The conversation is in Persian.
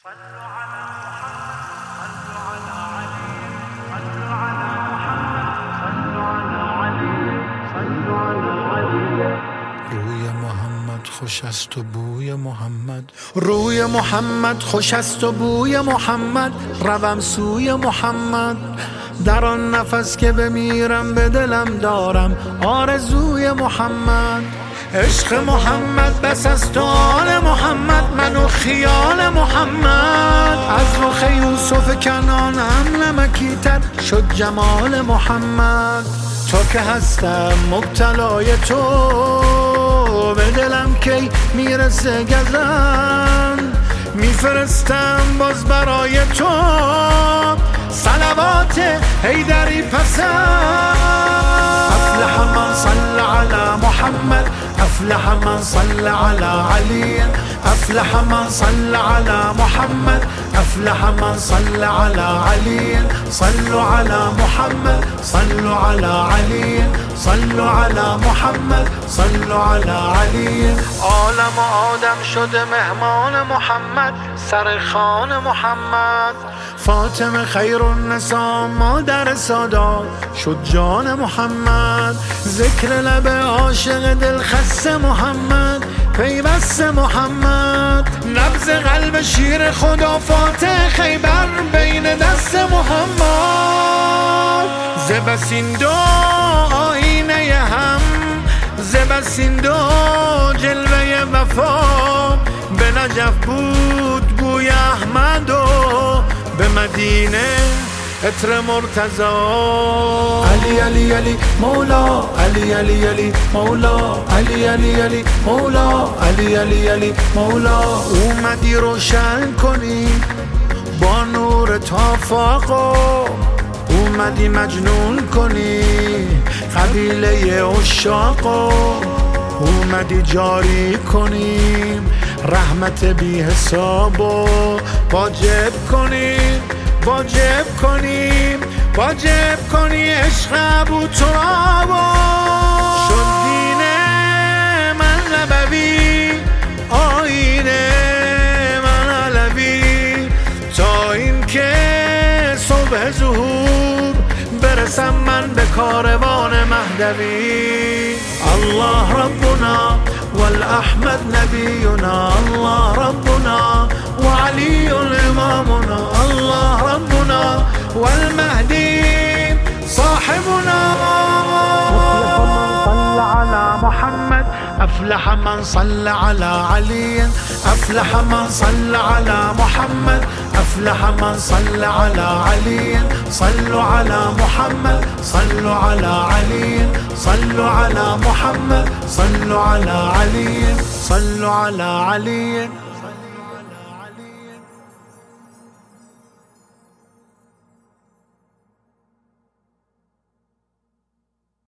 صلوا على محمد، صلوا على علي، صلوا على محمد، صلوا على علي، صلوا على علي. روی محمد خوش است و بوی محمد، روی محمد خوش است و بوی محمد. روم سوی محمد، در آن نفس که بمیرم به دلم دارم آرزوی محمد. عشق محمد بس است و آل محمد، من و خیال محمد. از رخ یوسف کنانم نمکی تر شد جمال محمد. تا که هستم مبتلای تو، به دلم کی میرسه گزن، میفرستم باز برای تو صلوات حیدری پسند. افلح من صلى على محمد، افلح من صلى على علي، افلح من صلى على محمد، افلح من صلى على علي. صلوا على محمد، صلوا على علي، صلوا على محمد، صلوا على علي. عالم آدم شده مهمان محمد، سر خوان محمد. فاطمه خیر النساء مادر سادات شد جان محمد. ذکر لب عاشق دل خسته محمد، پیوست محمد. نبض قلب شیر خدا فاتح خیبر بین دست محمد. زبسین دو آینه هم، زبسین دو جلوه وفا. به نجف بود بوی احمد و به مدینه عطر مرتضا. علی علی علی مولا، علی علی علی مولا، علی علی علی مولا، علی علی علی مولا. اومدی روشن کنی با نور تافاقو، اومدی مجنون کنی قبیله عشاقو، اومدی جاری کنیم رحمت بی حسابو. واجب کنیم، واجب کنیم، واجب کنی عشق ابو ترابو. شد دین من نبوی، آینه من علوی، تا این که صبح ظهور برسم من به کاروان مهدوی. الله ربنا والأحمد نبينا، الله ربنا وعلي إمامنا، الله ربنا والمهدي صاحبنا. أفلح من صلى على علي، أفلح من صلى على محمد، أفلح من صلى على علي. صلوا على محمد، صلوا على علي، صلوا على محمد، صلوا على علي، صلوا على علي.